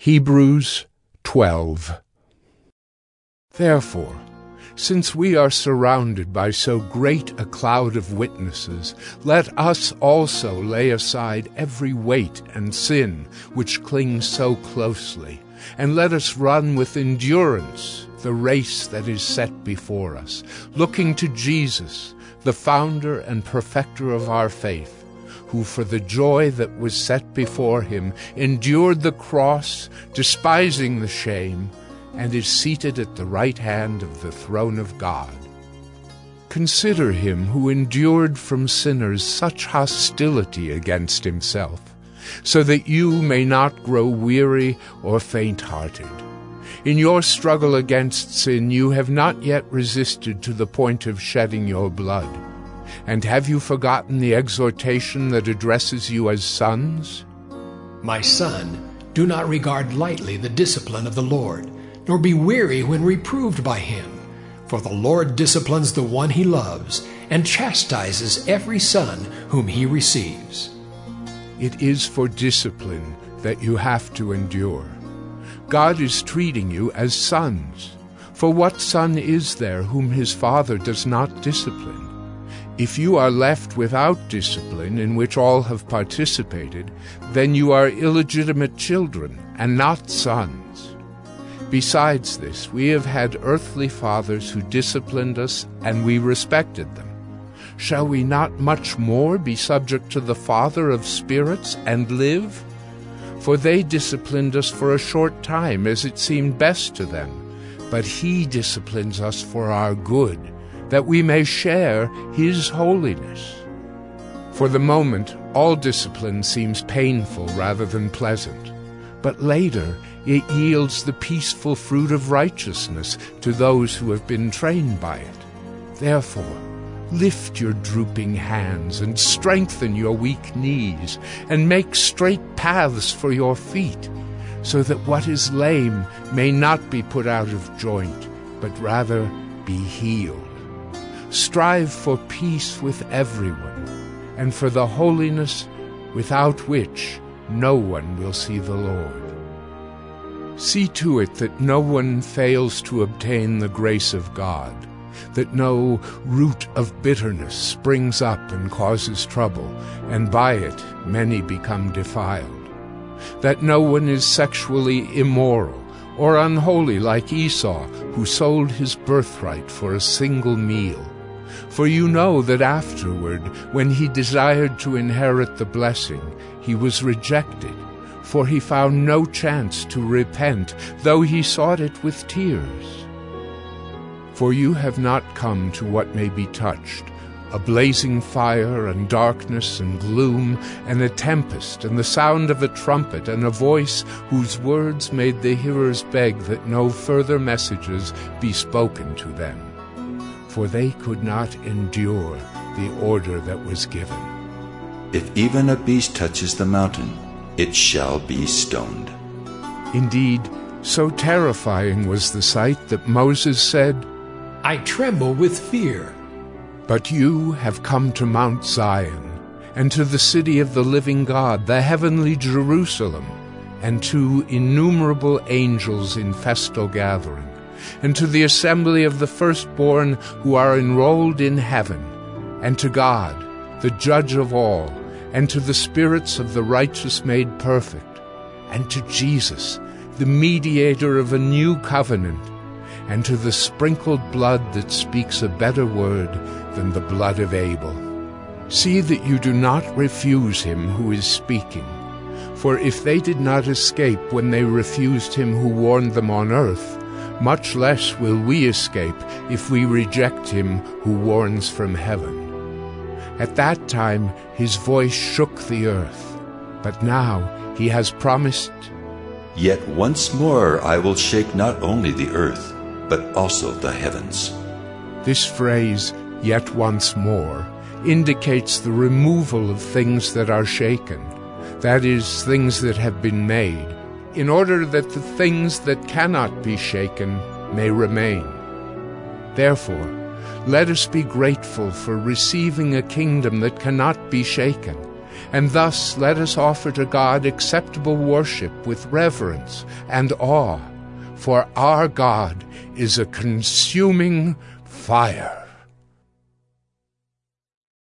Hebrews 12. Therefore, since we are surrounded by so great a cloud of witnesses, let us also lay aside every weight and sin which clings so closely, and let us run with endurance the race that is set before us, looking to Jesus, the founder and perfecter of our faith, who for the joy that was set before him endured the cross, despising the shame, and is seated at the right hand of the throne of God. Consider him who endured from sinners such hostility against himself, so that you may not grow weary or faint-hearted. In your struggle against sin you have not yet resisted to the point of shedding your blood. And have you forgotten the exhortation that addresses you as sons? My son, do not regard lightly the discipline of the Lord, nor be weary when reproved by him. For the Lord disciplines the one he loves, and chastises every son whom he receives. It is for discipline that you have to endure. God is treating you as sons. For what son is there whom his father does not discipline? If you are left without discipline in which all have participated, then you are illegitimate children and not sons. Besides this, we have had earthly fathers who disciplined us, and we respected them. Shall we not much more be subject to the Father of spirits and live? For they disciplined us for a short time as it seemed best to them, but he disciplines us for our good, that we may share his holiness. For the moment, all discipline seems painful rather than pleasant, but later it yields the peaceful fruit of righteousness to those who have been trained by it. Therefore, lift your drooping hands and strengthen your weak knees, and make straight paths for your feet, so that what is lame may not be put out of joint, but rather be healed. Strive for peace with everyone, and for the holiness without which no one will see the Lord. See to it that no one fails to obtain the grace of God, that no root of bitterness springs up and causes trouble, and by it many become defiled, that no one is sexually immoral or unholy like Esau, who sold his birthright for a single meal. For you know that afterward, when he desired to inherit the blessing, he was rejected, for he found no chance to repent, though he sought it with tears. For you have not come to what may be touched, a blazing fire and darkness and gloom and a tempest and the sound of a trumpet and a voice whose words made the hearers beg that no further messages be spoken to them. For they could not endure the order that was given. If even a beast touches the mountain, it shall be stoned. Indeed, so terrifying was the sight that Moses said, I tremble with fear. But you have come to Mount Zion, and to the city of the living God, the heavenly Jerusalem, and to innumerable angels in festal gathering, and to the assembly of the firstborn who are enrolled in heaven, and to God, the judge of all, and to the spirits of the righteous made perfect, and to Jesus, the mediator of a new covenant, and to the sprinkled blood that speaks a better word than the blood of Abel. See that you do not refuse him who is speaking. For if they did not escape when they refused him who warned them on earth, much less will we escape if we reject him who warns from heaven. At that time his voice shook the earth, but now he has promised, Yet once more I will shake not only the earth, but also the heavens. This phrase, yet once more, indicates the removal of things that are shaken, that is, things that have been made, in order that the things that cannot be shaken may remain. Therefore, let us be grateful for receiving a kingdom that cannot be shaken, And thus let us offer to God acceptable worship with reverence and awe, for our God is a consuming fire.